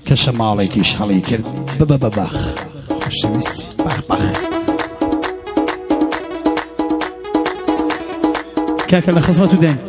کە شەماڵێکیش هەڵی کرد ببە بە باخ خۆشەویستی باخ باخ کاکە لە خزمەت و دێن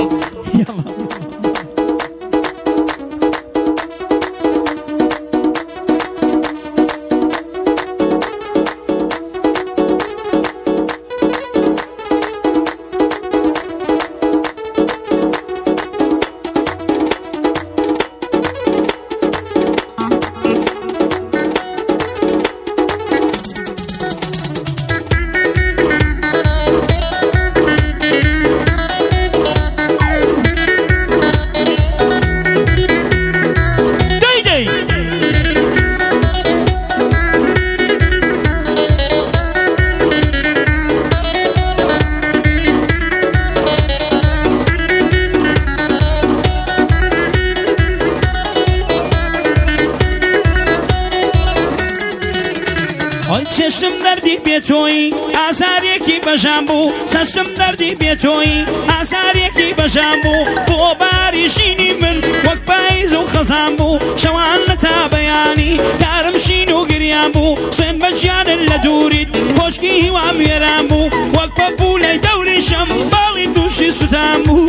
چشتم دردی بێتۆی ئازارێکی بەژان بوو چشتم دردی بێتۆی ئازارێکی بەژان بوو بۆ باری ژینی من وەک پاییز و خەزان بوو شەوان لە تا بەیانی کارم شین و گریان بوو سوێن بە ژیانن لە دووریت خۆشکی هیوام وێران بوو وەک پەپولەی دەوری شەم باڵی دووشی سوتان بوو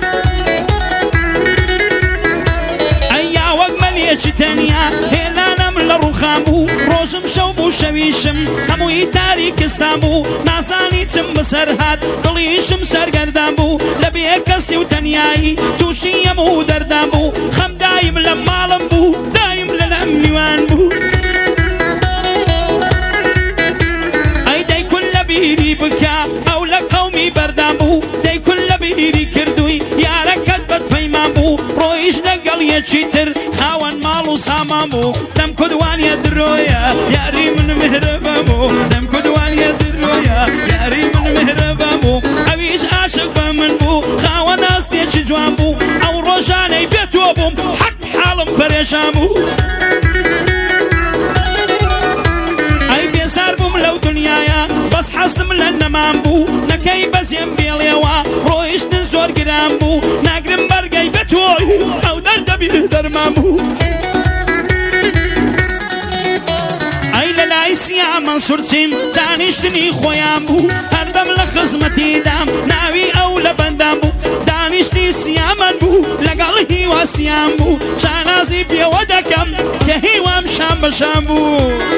ئەیا وەک مەلیەکی تەنیا هێلانەم لە ڕووخان بوو ڕۆژم شەو بوو شەویشم هەمووی تاریکستان بوو نازانی چم بەسەر هات دڵیشم سەرگەردان بوو لە بێ کەسی و تەنیایی تووشی هەموو دەردان بوو خەم دایم لە ماڵم بوو دایم لە لەم میوان بوو ئەی دەیکون لە بیری بکە ئەو لە قەومی بەردان بوو دەیکون لە بیری کردووی یارەکەت بەدپەیمان بوو ڕۆیش لەگەڵ یەکی تر خاوەن ماڵ و سامان بوو دەم کودوانیە درۆیە یاری من مهرەبە بوو دەم کودوانیە درۆیە یاری من مهرەبە بوو ئەویش عاشق بە من بوو خاوە ناستێکی جوان بوو ئەو ڕۆژانەی بێتۆ بووم حەق حاڵم پەرێشان بوو ئەی بێسار بووم لەو دنیایە بەس حەسم لە نەمان بوو نەکەی بەزێم بێڵێوە ڕۆیشتن زۆر گران بوو ناگرم بەرگەی بەتۆی ئەو دەردەبی دەرمان بوو لای سیا منسوور چیم دانیشتنی خۆیان بوو هەردەم لە خزمەتی دام ناوی ئەو لە بەندام بوو دانیشتی سیامەن بوو لەگەڵ هیوا سیام بوو شانازی پێوە دەکەم کە هیوام شام بەشام بوو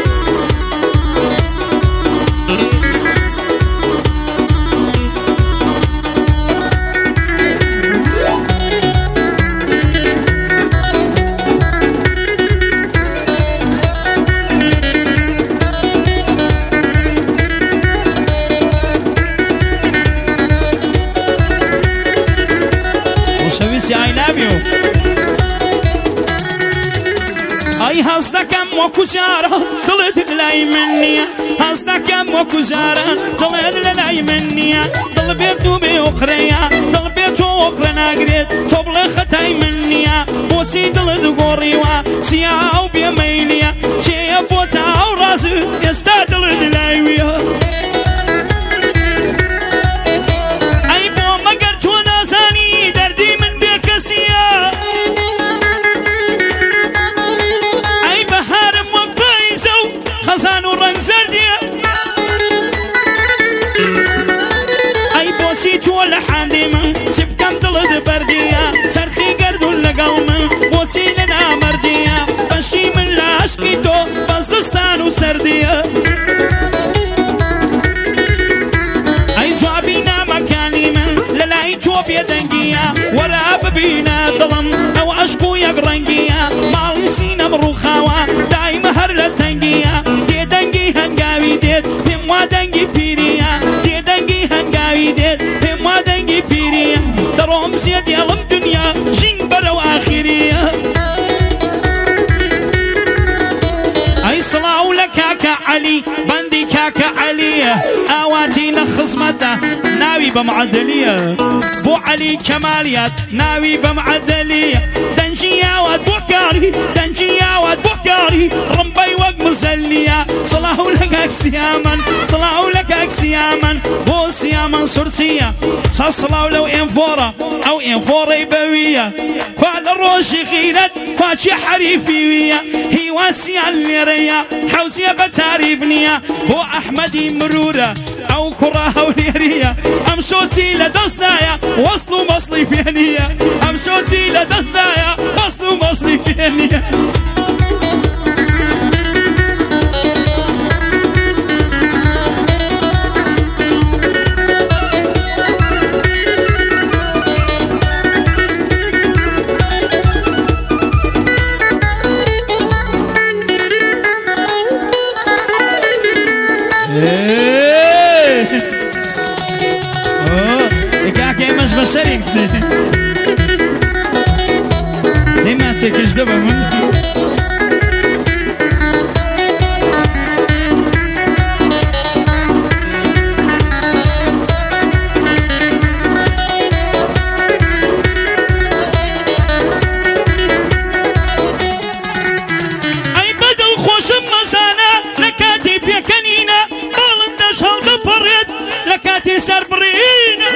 I love you. ئەی هەز دەکەم وەکو جارە دڵت لای من نییە هەز دەکەم وەکو جارە دڵت لە لای من نییە دڵ بێت و بێ ئۆقرەیە دڵ بێت و ئۆقرە ناگرێت تۆ بڵێ خەتای من نییە بۆچی دڵت گۆڕیوە چیا ئەو بێمەیلیە چێیە بۆ تا ئەو ڕازت ئێستا دڵت لای ویە ئەی بۆ مەگەر تۆ نازانی دەردی من بێ کەسیە خەزان و ڕەنگ زەردیە ئەی بۆچی تۆ لە حاندی من چ بکەم دڵت بەردیە چەرخی گەردون لەگەڵ من بۆچی لە نامەردیە بەشی من لە عەشقی تۆ بە زستان و سەردیە ئەی جوابی نامەکانی من لە لای تۆ بێدەنگیە وەرا ببینە دڵم ئەو عەشق و یەک ڕەنگیە ماڵی سینەم ڕووخاوە دایمە هەر لە تەنگیە دێدەنگی هەنگاوی دێت پێم وا دەنگی پیریە دێدەنگی هەنگاوی دێت پێم وا دەنگی پیریە دەڕۆم زێ دێڵم دنیا ژین بەرەو ئاخیریە ئەی سڵاو لە کاکە عەلی بەندی کاکە عەلیە ئاواتی لە خزمەتە ناوی بە معەدەلیە بۆ عەلی کەمالیات ناوی بە معەدەلیە دەنجی یاوات بۆ کاری دەنجی یاوات بۆ کاری ڕمبەی وەک مزەلیە صلاة لك سياما صلاة لك سياما بو سياما سرسية صلاة لو انفورة أو انفورة يبوية كوال الروش غيرت كواشي حريفية هي واسيا الليرية حوزية بتعريفنية بو أحمدي مرورة أو كراها وليرية أمشوتي لدصنايا وصلوا مصلي فينية أمشوتي لدصنايا وصلوا مصلي فينية بشري لما تكش دبا من اي بدل خوش مزانا لكاتي بيكنينا قال اندش هل دفرت لكاتي سربرينا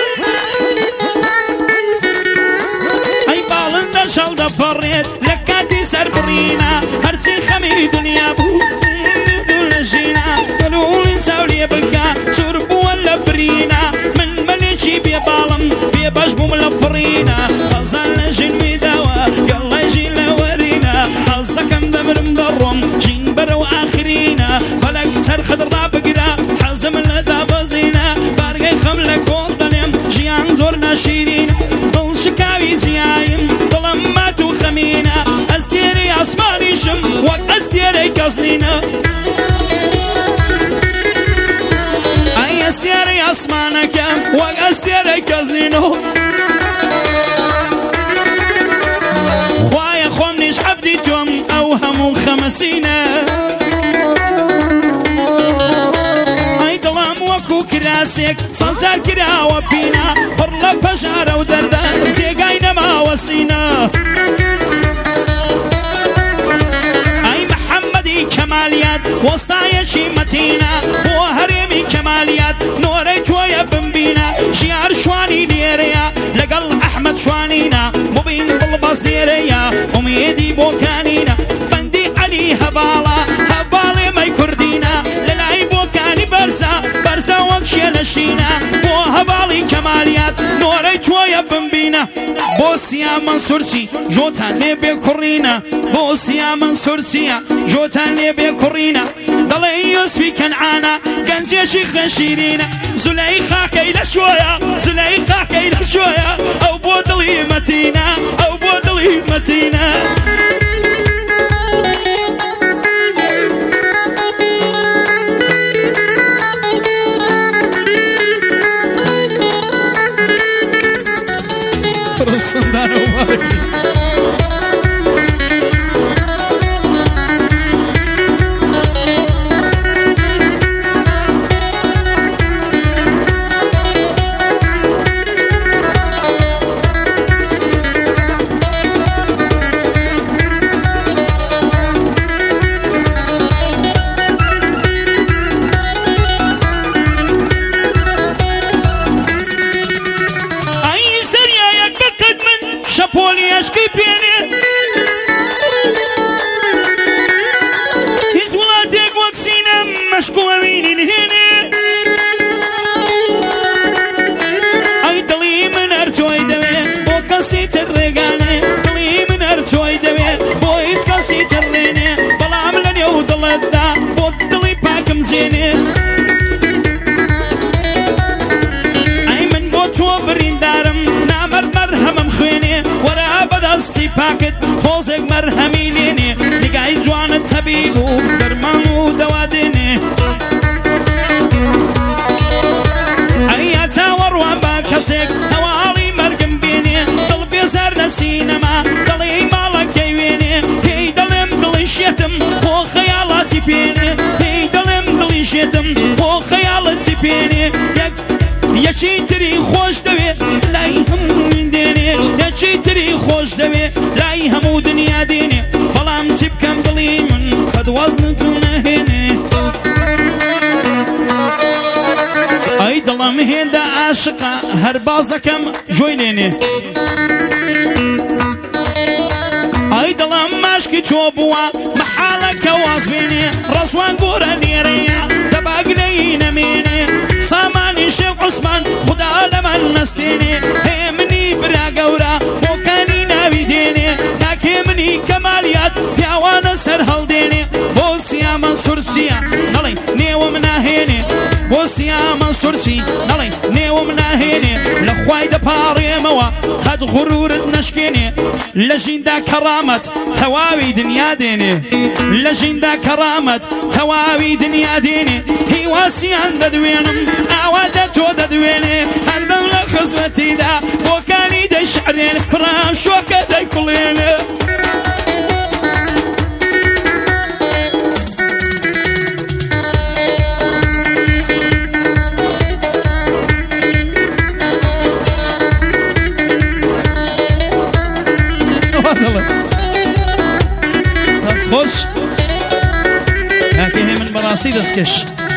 شال دفرت لكاتي سربرينا هرسي خمي دنيا بو دولجينا قالوا ساولي بكا شرب ولا برينا من مليشي بيبالم بيبجبو ملفرينا خزان جين ميداوا يلا يجي لورينا حظك مدمر مضرم جين برو اخرينا فلك سر خضرا بقرا حزم لذا بزينا بارقي خملك وطنم جيان زورنا شيرين ضل شكاوي زيايم ظلمات وخمينا أستيري أسماني شم وأستيري كسنينا أي أستيري أسمانك وأستيري كسنينو خوايا خمنيش حبديتهم أوهم خمسينا أي ظلام وكو كراسك صنصار كرا وبينا فرلا فجارة ودردان زيقاينا ما وصينا أي محمدي كماليات وسطايا شيمتينا وهريمي كماليات نوريت ويا بنبينا شيار شواني ديريا لقل أحمد شوانينا مبين بالباص ديريا أميدي بوكانينا بندي علي هبالا هبالي ما يكردينا للاي بوكاني برزا وقشي لشينا وهبالي كماليات نوريت ويا بنبينا بوسيا منصورتي جوتان نبي كورينا بوسيا منصورتي جوتان نبي كورينا ضلي يوسفي كنعانا كنجي شيخ شيرينا زليخا كيلا شويا زليخا كيلا شويا او بودلي متينا او بودلي متينا Sundan Omar شابولي اشكي بيني ولادك وكسينا مشكو اميني هنا اي دلي من ارتوي دوي بوكسي ترقاني دلي من ارتوي دوي بويت كاسي تريني بلا عملني ودلدا بودلي باكم زيني اي من بوتو برين دارم نامر مرهم مخويني ورا بدستي باكت فوزك مرهمي ليني لقاي جوان الطبيب درمان ودواديني اي اتاور وباكسك هوالي مرقم بيني قلبي صار نسينما ضلي مالك يويني هي دلم دليش يتم فوق خيالاتي بيني هي دلم دليش يتم فوق خيالاتي بيني يشي تري خوش دوي لا يهم ديني يشي تري خوش دوي لا يهم دنيا ديني بلام سيب كم دلي من خد وزن تنهيني بەڵام هێندە عاشقە هەر باز دەکەم جۆی لێنێ ئای دڵم ماشکی تۆ بووە مەحاڵەکە واز بێنێ ڕەزوان گۆرە لێرەیە دەباگرەی نەمێنێ سامانی شێخ عوسمان خودا لەمان نەستێنێ هەیە منی برا گەورە بۆکانی ناوی دێنێ ناکێ منی کەمالیات پیاوانە سەر هەڵدێنێ بۆ سیامە سورسیە نەڵێ نێوە مناهێنێ بۆ سیامە سورسی نەڵێ نێوە مناهێنێ لە خوای دەپاڕێمەوە قەد غورورت نەشکێنێ لە ژیندا کەڕامەت تەواوی دنیا دێنێ لە ژیندا کەڕامەت تەواوی دنیا دێنێ هیواسیان دەدوێنم ئاوادە تۆ دەدوێنێ هەردەم لە خزمەتیدا بۆکانی دەیشعرێن پڕام شۆکە دەیکوڵێنێ دەست خۆش کاکێ هێ من بەڕاستی دەستکەش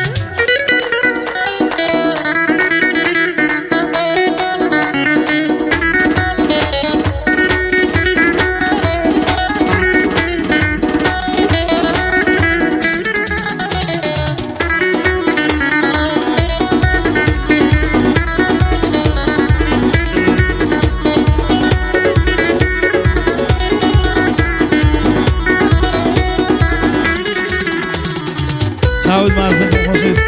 سعود مازن خۆشویست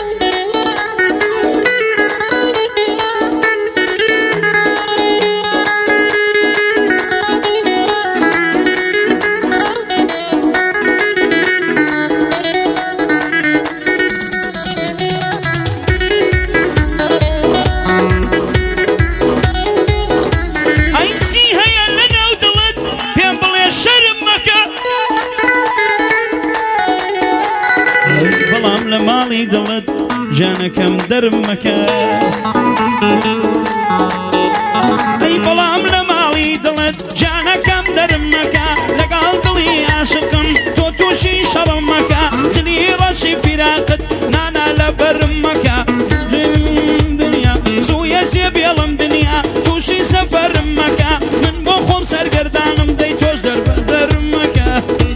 ماڵی دڵت جانەکەم دەرم مەکە ئەی بەڵام لە ماڵی دڵت جانەکەم دەرم مەکە لەگەڵ دڵی عاشقم تۆ تووشی شەڕم مەکە جلی ڕەشی فیراقت نانا لە بەرم مەکە دنیا زوویە زیێ بێڵم دنیا تووشی سەفەرم مەکە من بۆ خۆم سەرگەردانم دەی تۆش دەرم مەکە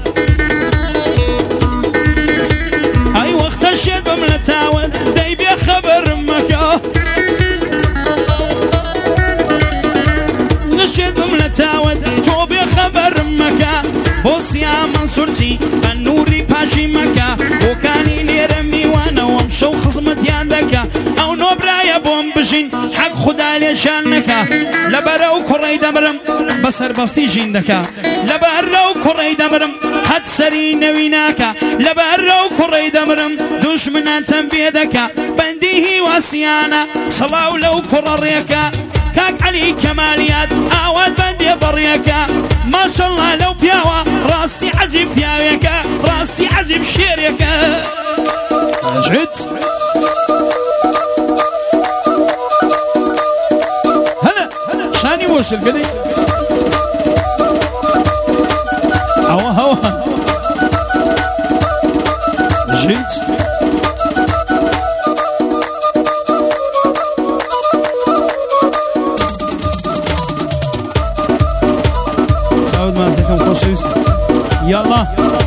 شێت بم لە تاوت دەی بێ خەبەرم مەکە نەشێت بم لە تاوت تۆ بێ خەبەرم مەکە بۆ سیامە سورسی بە نووری پاشی مەکە بۆکانی لێرە میوانەوەم شەو خزمەتیان دەکە ئەو نۆبرایە بۆم بژین حەق خودا لێشان نەکە لەبەرە و کوڕەی دەمرم بەسەر بەستی ژین دەکە لەبەرە و کوڕەی دەمرم قەت سەری نەوی ناکە لەبەرە و کوڕەی دەمرم دوشمنان بێ دەکە بەندی هیواسیانە سەڵاو لەو کوڕە ڕێکە کاک عەلی کەمالیات ئاوات بەندێ بەڕێکە ماشەڵڵا لەو پیاوە ڕاستی عەجیب پیاوێکە ڕاستی عەجیب شێرێکە جد هلا شانی وصل قدي هوا هوا جد سعود ما زكم خوشويست يلا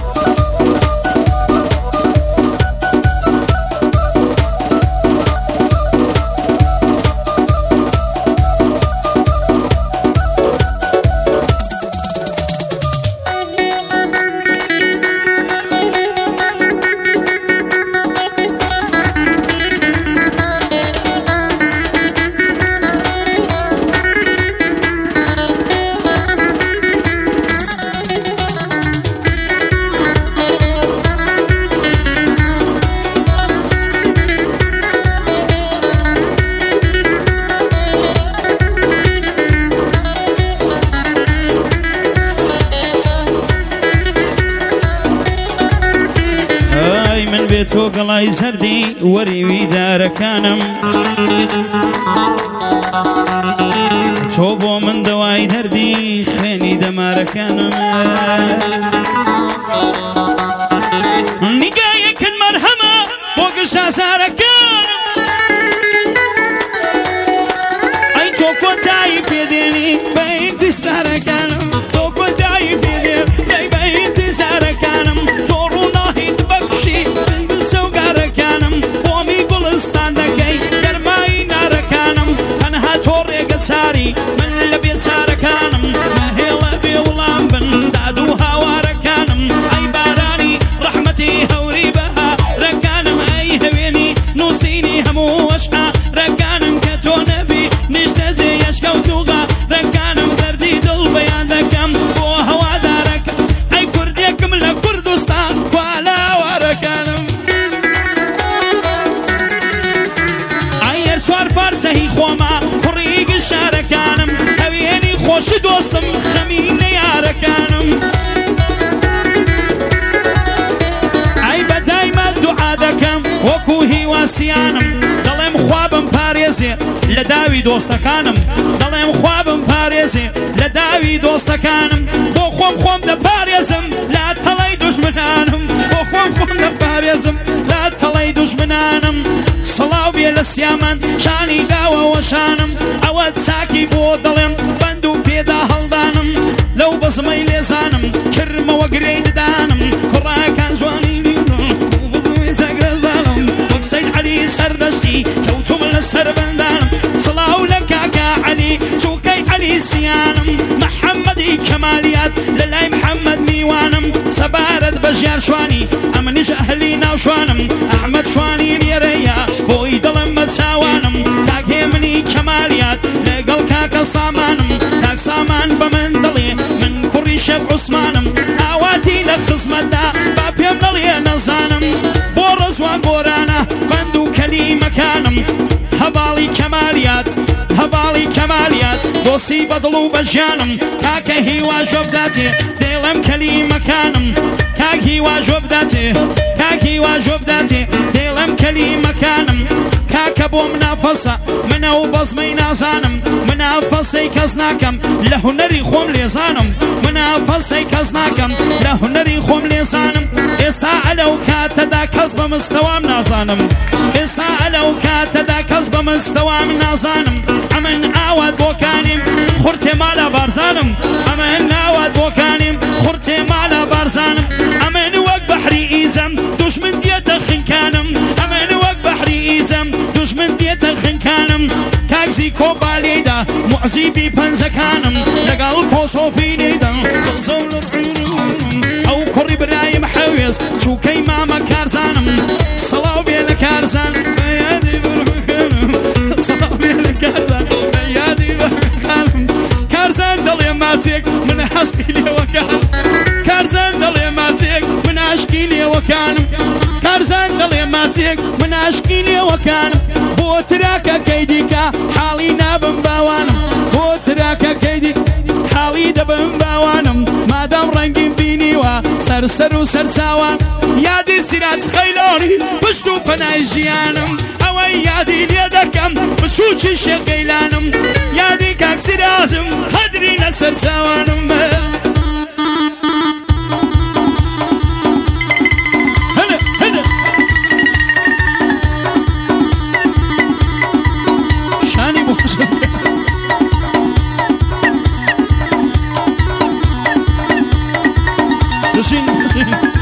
تۆ گەڵای سەردی وەریوی دارەکانم تۆ بۆ من دەوای دەردی خوێنی دەمارەکانم نیگایەکت مەرهەمە بۆ گشت ئازارەکانم ئاسیانم دەڵێم خوابم پارێزێ لە داوی دۆستەکانم دەڵێم خوابم پارێزێ لە داوی دۆستەکانم بۆ خۆم دەپارێزم لە تەڵەی دوژمنانم بۆ خۆم دەپارێزم لە تەڵەی دوژمنانم سڵاو بێ لە سیامان شانی داوەوە شانم ئەوە چاکی بۆ دەڵێم بەند و پێدا هەڵدانم لەو بەزمەی لێزانم کرمەوە گرەی ددانم کوڕاکان جوانی سيد علي سردشتي كوتم للسر بندانم صلاو لك علي سوكي علي سيانم محمدي كماليات للاي محمد ميوانم سبارد بجيار شواني امنش اهلي ناوشوانم احمد شواني ميريا بوي دلم مساوانم تاكي مني كماليات لقل كاكا صامانم تاك صامان بمندلي من كوري شيخ عثمانم اواتي لخصمت دا بابيم دلي نزانم بورز وقورانا بندو كلمة كانم هبالي كماليات هبالي كماليات دوسي بدلو بجانم كاكا هي واجبداتي ديلم كلمة كانم كاكي واجبداتي كاكي واجبداتي ديلم كلمة كانم كاكا بو منافسة منو بزمي نازانم منافسي كزناكم لهنري خوم ليزانم منافسي كزناكم لهنري خوم ليزانم استعلو كاتدا كسب مستوام نازانم استعلو كاتدا كسب مستوام نازانم امن عواد بوكانم خورتي مالا بارزانم امن عواد بوكانم خورتي مالا بارزانم امن وق بحري ايزم دشمن ديت خنكانم امن وق بحري ايزم دشمن ديت خنكانم كاكسي كوباليدا معزيبي بنزكانم لقال كوصوفي نيدا او كوري برايم حويس شو كي ماما كارزانم صلاو بيلا كارزان بيادي برخانم صلاو بيلا كارزان بيادي برخانم كارزان دلي ماتيك من عشقي لي وكانم كارزان دلي ماتيك من عشقي لي وكانم كارزان دلي ماتيك من عشقي لي وكانم بوتراكا كيديكا حالي نابن باوانم بوتراكا كيديك حالي دبن باوانم مادام رنگين بيني و سر و سر چاوان يادي سيرات خيلوني بشتو پناي جيانم او يادي ليدكم بشوچي شغيلانم يادي كاك سيرازم خدري نسر چاوانم شاني